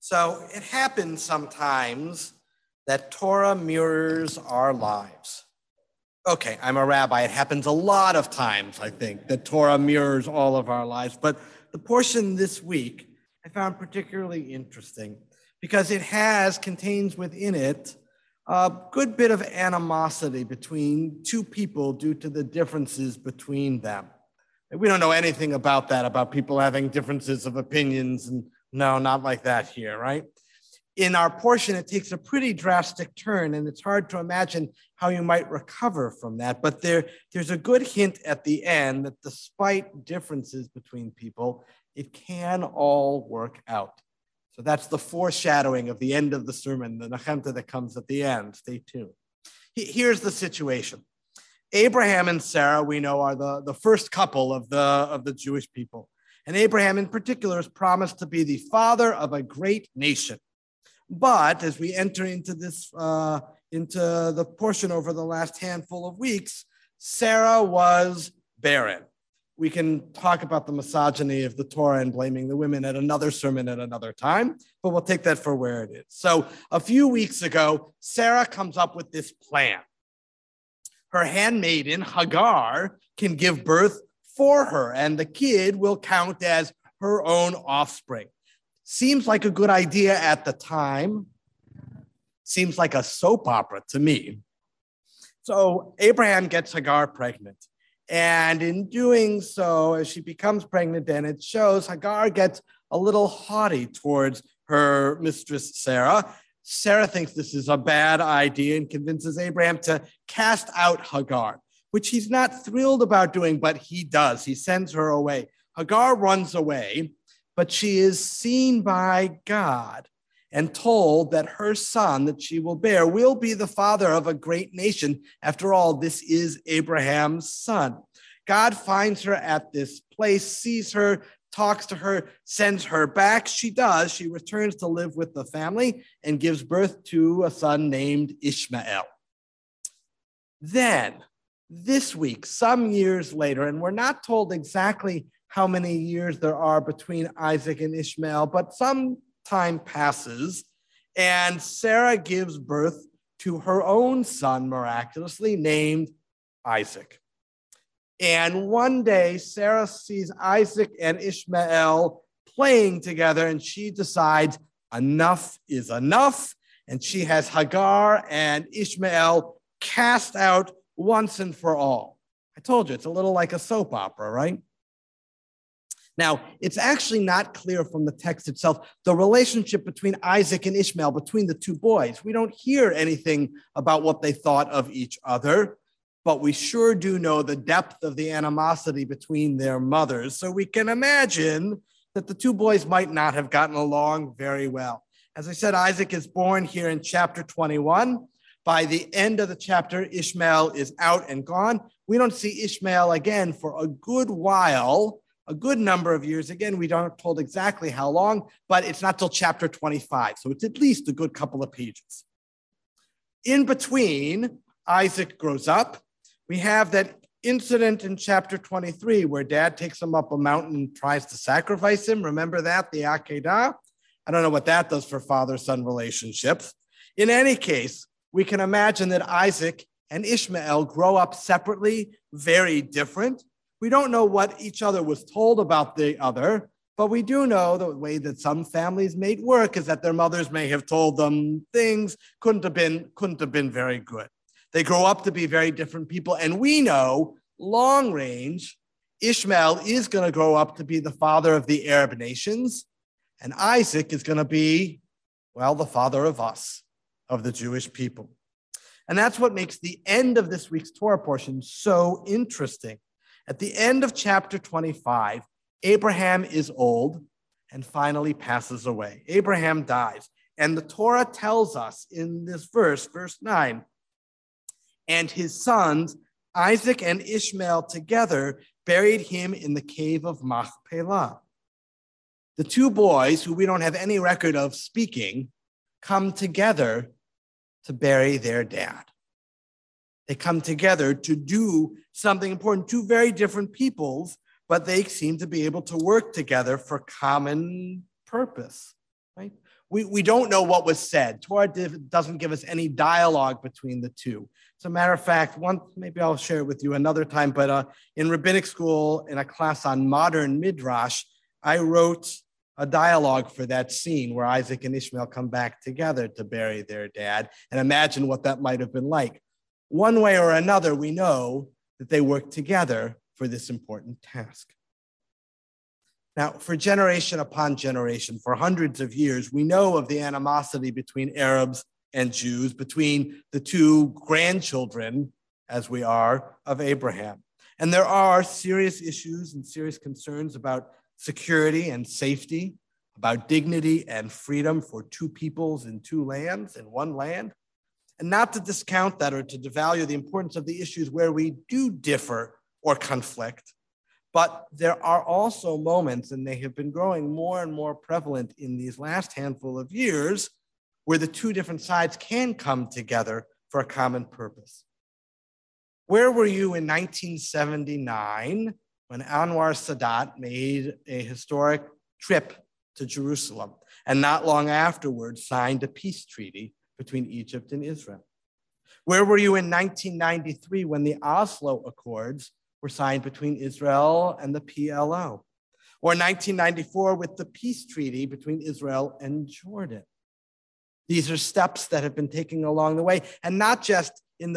So it happens sometimes that Torah mirrors our lives. Okay, I'm a rabbi. It happens a lot of times, I think, that Torah mirrors all of our lives. But the portion this week I found particularly interesting because it contains within it a good bit of animosity between two people due to the differences between them. We don't know anything about that, about people having differences of opinions, and no, not like that here, right? In our portion, it takes a pretty drastic turn, and it's hard to imagine how you might recover from that. But there's a good hint at the end that despite differences between people, it can all work out. So that's the foreshadowing of the end of the sermon, the Nechemta that comes at the end. Stay tuned. Here's the situation. Abraham and Sarah, we know, are the first couple of the Jewish people. And Abraham in particular is promised to be the father of a great nation. But as we enter into the portion over the last handful of weeks, Sarah was barren. We can talk about the misogyny of the Torah and blaming the women at another sermon at another time, but we'll take that for where it is. So a few weeks ago, Sarah comes up with this plan. Her handmaiden, Hagar, can give birth for her, and the kid will count as her own offspring. Seems like a good idea at the time. Seems like a soap opera to me. So Abraham gets Hagar pregnant. And in doing so, as she becomes pregnant, and it shows, Hagar gets a little haughty towards her mistress, Sarah. Sarah thinks this is a bad idea and convinces Abraham to cast out Hagar, which he's not thrilled about doing, but he does. He sends her away. Hagar runs away, but she is seen by God and told that her son that she will bear will be the father of a great nation. After all, this is Abraham's son. God finds her at this place, sees her, talks to her, sends her back. She does. She returns to live with the family and gives birth to a son named Ishmael. Then, this week, some years later, and we're not told exactly how many years there are between Isaac and Ishmael, but some time passes, and Sarah gives birth to her own son, miraculously named Isaac. And one day, Sarah sees Isaac and Ishmael playing together, and she decides enough is enough, and she has Hagar and Ishmael cast out once and for all. I told you, it's a little like a soap opera, right? Now, it's actually not clear from the text itself, the relationship between Isaac and Ishmael, between the two boys. We don't hear anything about what they thought of each other, but we sure do know the depth of the animosity between their mothers. So we can imagine that the two boys might not have gotten along very well. As I said, Isaac is born here in chapter 21. By the end of the chapter, Ishmael is out and gone. We don't see Ishmael again for a good while, a good number of years. Again, we aren't told exactly how long, but it's not till chapter 25. So it's at least a good couple of pages. In between, Isaac grows up. We have that incident in chapter 23 where dad takes him up a mountain and tries to sacrifice him. Remember that, the Akedah? I don't know what that does for father-son relationships. In any case, we can imagine that Isaac and Ishmael grow up separately, very different. We don't know what each other was told about the other, but we do know the way that some families made work is that their mothers may have told them things couldn't have been very good. They grow up to be very different people, and we know long range, Ishmael is going to grow up to be the father of the Arab nations, and Isaac is going to be, well, the father of us, of the Jewish people. And that's what makes the end of this week's Torah portion so interesting. At the end of chapter 25, Abraham is old and finally passes away. Abraham dies. And the Torah tells us in this verse 9, and his sons, Isaac and Ishmael together, buried him in the cave of Machpelah. The two boys, who we don't have any record of speaking, come together to bury their dad. They come together to do something important. Two very different peoples, but they seem to be able to work together for common purpose, right? we don't know what was said. Torah doesn't give us any dialogue between the two. As a matter of fact, maybe I'll share it with you another time, but in rabbinic school, in a class on modern Midrash, I wrote a dialogue for that scene where Isaac and Ishmael come back together to bury their dad, and imagine what that might have been like. One way or another, we know that they worked together for this important task. Now, for generation upon generation, for hundreds of years, we know of the animosity between Arabs and Jews, between the two grandchildren, as we are, of Abraham. And there are serious issues and serious concerns about security and safety, about dignity and freedom for two peoples in two lands, in one land. And not to discount that or to devalue the importance of the issues where we do differ or conflict, but there are also moments, and they have been growing more and more prevalent in these last handful of years, where the two different sides can come together for a common purpose. Where were you in 1979 when Anwar Sadat made a historic trip to Jerusalem and not long afterwards signed a peace treaty between Egypt and Israel? Where were you in 1993 when the Oslo Accords were signed between Israel and the PLO? Or 1994 with the peace treaty between Israel and Jordan? These are steps that have been taken along the way, and not just in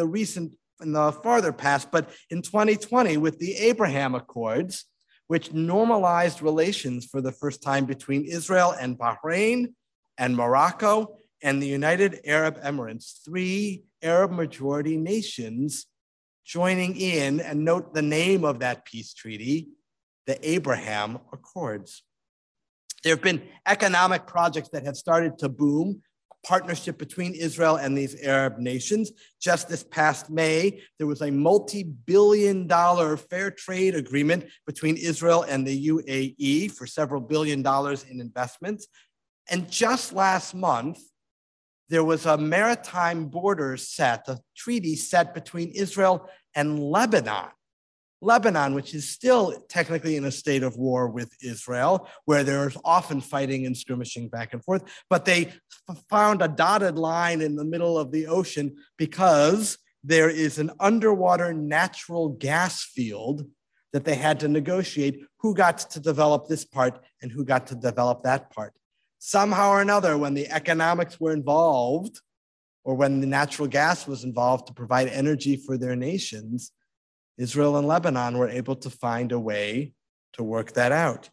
the farther past, but in 2020 with the Abraham Accords, which normalized relations for the first time between Israel and Bahrain and Morocco and the United Arab Emirates, 3 Arab majority nations joining in, and note the name of that peace treaty, the Abraham Accords. There have been economic projects that have started to boom, partnership between Israel and these Arab nations. Just this past May, there was a multi-billion-dollar fair trade agreement between Israel and the UAE for several $billion in investments. And just last month, there was a maritime border set, a treaty set between Israel and Lebanon. Lebanon, which is still technically in a state of war with Israel, where there's often fighting and skirmishing back and forth, but they found a dotted line in the middle of the ocean because there is an underwater natural gas field that they had to negotiate who got to develop this part and who got to develop that part. Somehow or another, when the economics were involved, or when the natural gas was involved to provide energy for their nations, Israel and Lebanon were able to find a way to work that out.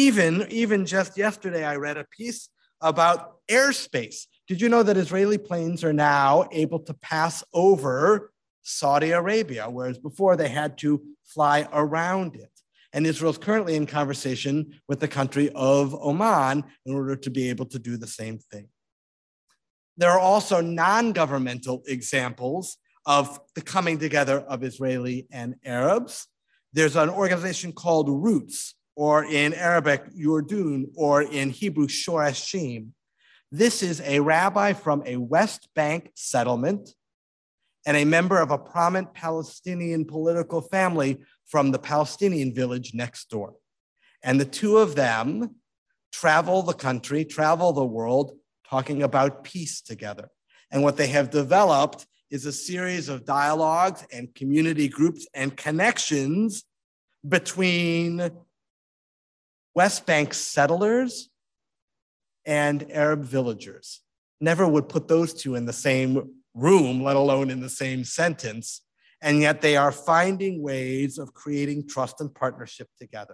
Even just yesterday, I read a piece about airspace. Did you know that Israeli planes are now able to pass over Saudi Arabia, whereas before they had to fly around it? And Israel's currently in conversation with the country of Oman in order to be able to do the same thing. There are also non-governmental examples of the coming together of Israeli and Arabs. There's an organization called Roots, or in Arabic, Yurdun, or in Hebrew, Shorashim. This is a rabbi from a West Bank settlement and a member of a prominent Palestinian political family from the Palestinian village next door. And the two of them travel the country, travel the world, talking about peace together. And what they have developed is a series of dialogues and community groups and connections between West Bank settlers and Arab villagers. Never would put those two in the same room, let alone in the same sentence. And yet they are finding ways of creating trust and partnership together.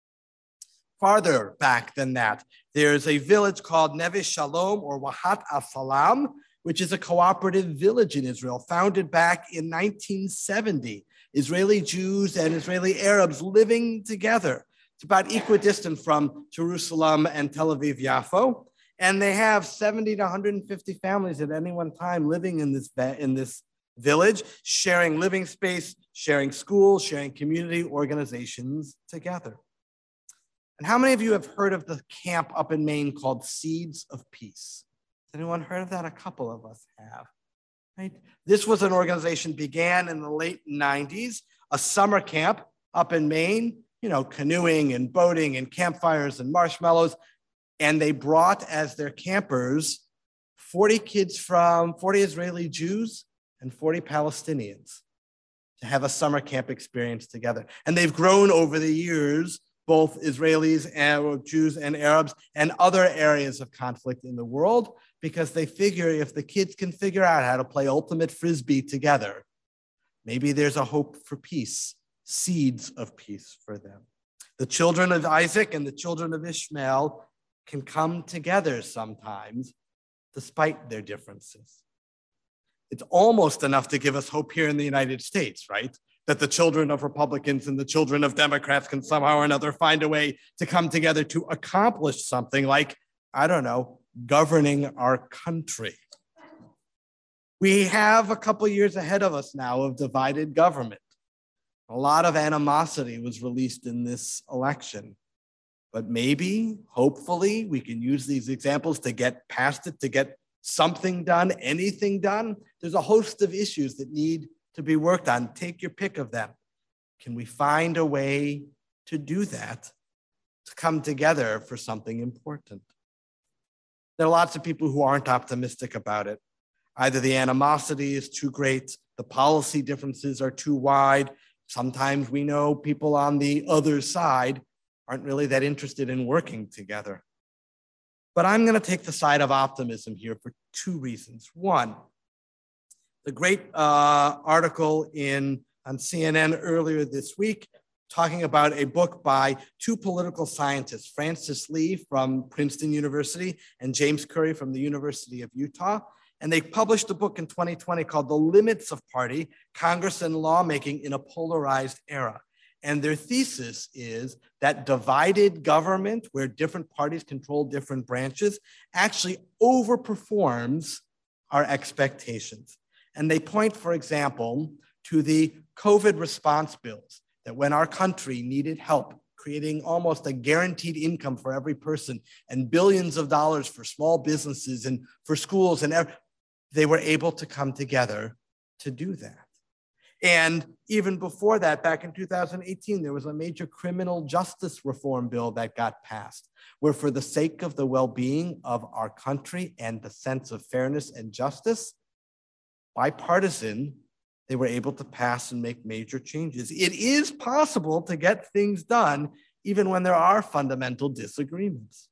Farther back than that, there's a village called Neve Shalom, or Wahat al-Salam, which is a cooperative village in Israel, founded back in 1970. Israeli Jews and Israeli Arabs living together. It's about equidistant from Jerusalem and Tel Aviv-Yafo. And they have 70 to 150 families at any one time living in this village, sharing living space, sharing schools, sharing community organizations together. And how many of you have heard of the camp up in Maine called Seeds of Peace? Has anyone heard of that? A couple of us have. Right? This was an organization began in the late 90s, a summer camp up in Maine, canoeing and boating and campfires and marshmallows. And they brought as their campers 40 kids from 40 Israeli Jews and 40 Palestinians to have a summer camp experience together. And they've grown over the years, both Israelis and Jews and Arabs and other areas of conflict in the world, because they figure if the kids can figure out how to play ultimate frisbee together, maybe there's a hope for peace, seeds of peace for them. The children of Isaac and the children of Ishmael can come together sometimes despite their differences. It's almost enough to give us hope here in the United States, right? That the children of Republicans and the children of Democrats can somehow or another find a way to come together to accomplish something like, I don't know, governing our country. We have a couple years ahead of us now of divided government. A lot of animosity was released in this election. But maybe, hopefully, we can use these examples to get past it, to get something done, anything done. There's a host of issues that need to be worked on. Take your pick of them. Can we find a way to do that, to come together for something important? There are lots of people who aren't optimistic about it. Either the animosity is too great, the policy differences are too wide. Sometimes we know people on the other side aren't really that interested in working together. But I'm going to take the side of optimism here for two reasons. One, the great article on CNN earlier this week talking about a book by two political scientists, Francis Lee from Princeton University and James Curry from the University of Utah. And they published a book in 2020 called The Limits of Party, Congress and Lawmaking in a Polarized Era. And their thesis is that divided government, where different parties control different branches, actually overperforms our expectations. And they point, for example, to the COVID response bills, that when our country needed help, creating almost a guaranteed income for every person and billions of dollars for small businesses and for schools, and they were able to come together to do that. And even before that, back in 2018, there was a major criminal justice reform bill that got passed, where for the sake of the well-being of our country and the sense of fairness and justice, bipartisan, they were able to pass and make major changes. It is possible to get things done even when there are fundamental disagreements.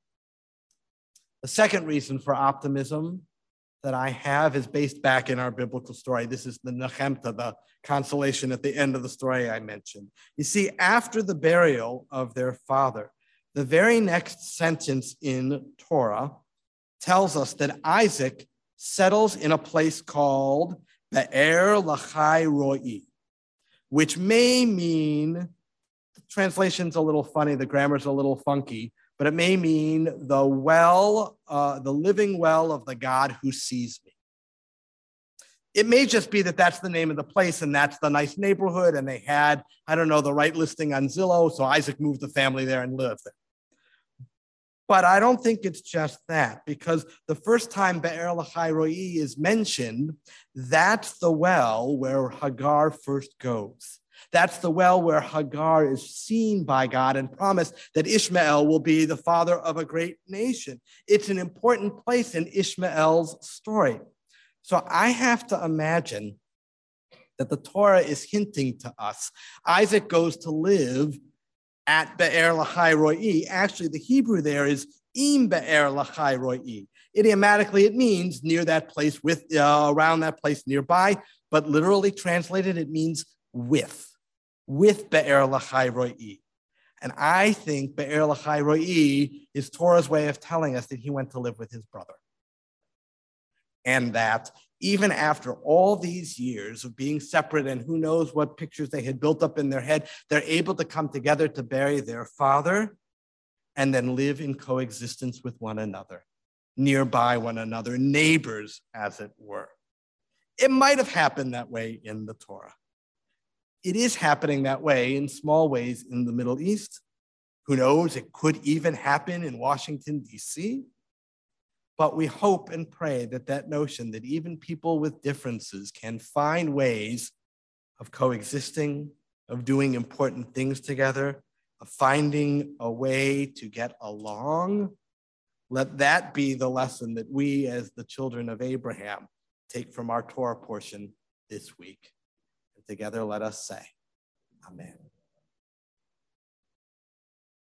The second reason for optimism that I have is based back in our biblical story. This is the Nechemta, the consolation at the end of the story I mentioned. You see, after the burial of their father, the very next sentence in Torah tells us that Isaac settles in a place called Be'er Lachai Roi, which may mean, the translation's a little funny, the grammar's a little funky, but it may mean the well, the living well of the God who sees me. It may just be that that's the name of the place and that's the nice neighborhood and they had, I don't know, the right listing on Zillow, so Isaac moved the family there and lived there. But I don't think it's just that, because the first time Be'er Lachai Roi is mentioned, that's the well where Hagar first goes. That's the well where Hagar is seen by God and promised that Ishmael will be the father of a great nation. It's an important place in Ishmael's story. So I have to imagine that the Torah is hinting to us. Isaac goes to live at Be'er Lachai Roi. Actually, the Hebrew there is Im Be'er Lachai Roi. Idiomatically, it means near that place, around that place nearby, but literally translated, it means with Be'er Lachai Roi. And I think Be'er Lachai Roi is Torah's way of telling us that he went to live with his brother. And that even after all these years of being separate and who knows what pictures they had built up in their head, they're able to come together to bury their father and then live in coexistence with one another, nearby one another, neighbors, as it were. It might have happened that way in the Torah. It is happening that way in small ways in the Middle East. Who knows, it could even happen in Washington, D.C., but we hope and pray that that notion that even people with differences can find ways of coexisting, of doing important things together, of finding a way to get along, Let that be the lesson that we, as the children of Abraham, take from our Torah portion this week. And together let us say, Amen.